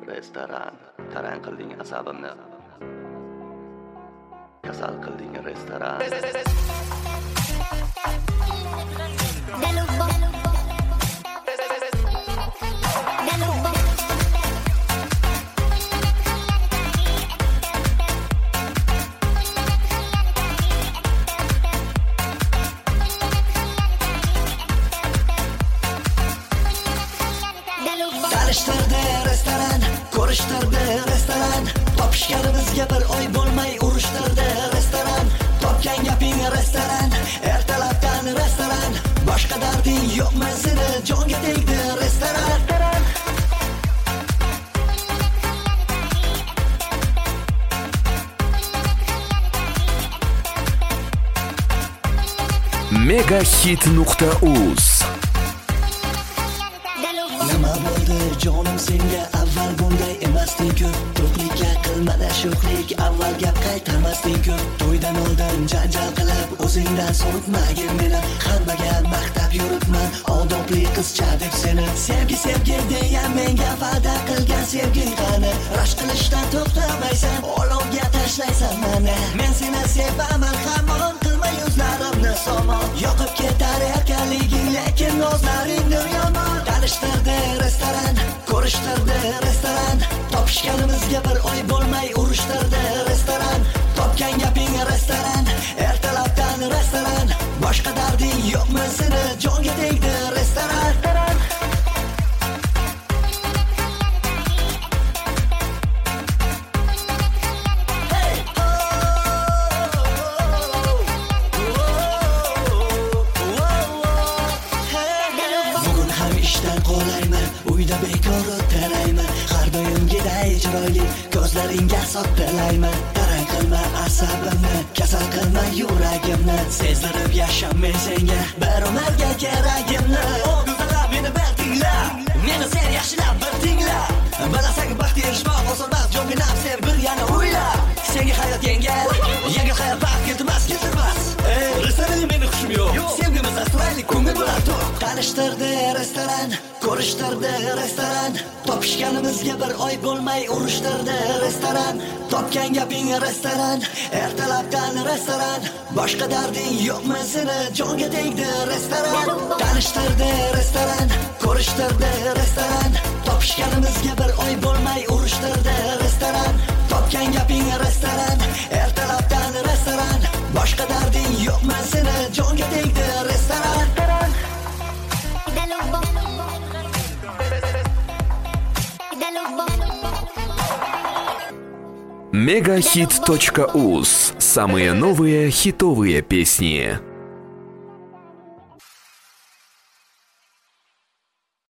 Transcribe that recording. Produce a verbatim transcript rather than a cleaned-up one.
restoran. Tarang qilding asabimni. Kasal qilding restoran. Tanishtirdi restoran, ko'rishtirdi restoran. Topishganimizga bir oy bo'lmay urushtirdi restoran. Topgan gaping restoran, ertalabdan restoran. Boshqa darding yo'qmi seni jonga tegdi restoran. megahit nuqta uz Nima bo'ldi jonim senga avval bunday emasding-ku. To'qlikka qilmada sho'xlik, avval gap qaytarmasding-ku. To'ydan oldin janjal qilib o'zingdan so'rtmagin meni. Hammaga maqtab yuribman odobli qizcha deb seni. Sevgi sevgi degan menga va'da qilgan sevging qani? Rashk qilishdan to'xtamaysan, olovga tashlaysan meni. Men seni sevaman, hamon qilma yuzlarimni somon. Yoqib ketar erkanliging, lekin nozlaringni yomon. Tanishtirdi restoran, ko'rishtirdi restoran. Topishganimizga bir oy bo'lmay urushtirdi restoran. Topgan gaping restoran, ertalabdan restoran. Boshqa darding yo'qmi seni jonga tegdi restoran. Uyda bekor o'tirayman, har doimgiday chiroyli ko'zlaringga sottilayman. Tarang qilma asabimni, kasal qilma yuragimni. Sezdirib yashamayman senga bir umrga keragimni. O go'zallar meni bir tingla, meni sen yaxshilab bir tingla. Bilasan baxtga erishmoq oson emas, jonginam sev bir yana o'yla. Senga hayot yengil, yengil hayot baxt keltirmas, keltirmas. Ey, restoran meni xushim yo'q. Sevgimiz asraylik, ko'ngil bilan to'q. Tanishtirdi restoran, ko'rishtirdi restoran. Topishganimizga bir oy bo'lmay urushtirdi restoran. Topgan gaping restoran, ertalabdan restoran. Boshqa darding yo'qmi seni jonga tegdi restoran. Tanishtirdi restoran, ko'rishtirdi restoran. Topishganimizga bir oy bo'lmay urushtirdi restoran. Topgan gaping restoran, ertalabdan restoran. Boshqa darding yo'qmi seni jonga tegdi restoran. megahit точка уз. Самые новые хитовые песни.